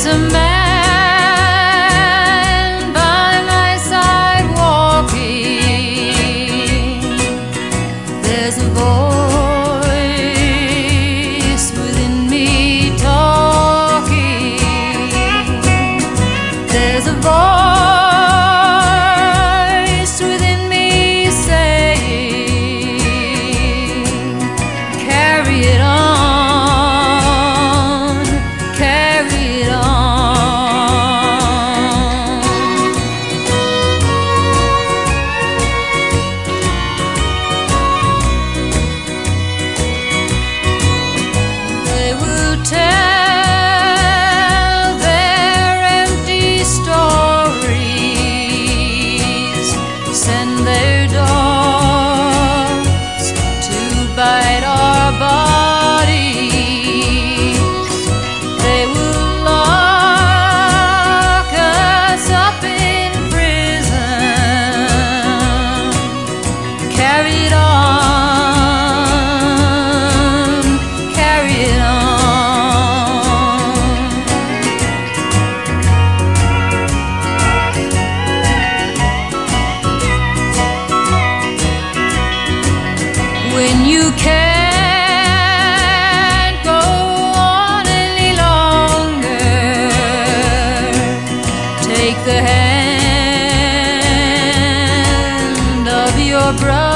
There's a man by my side walking. There's a voice within me talking. There's a voice within me saying, carry it on. Tell their empty stories, send their dogs to bite our bodies. They will lock us up in prison. Carry it on, carry it on. When you can't go on any longer, take the hand of your brother.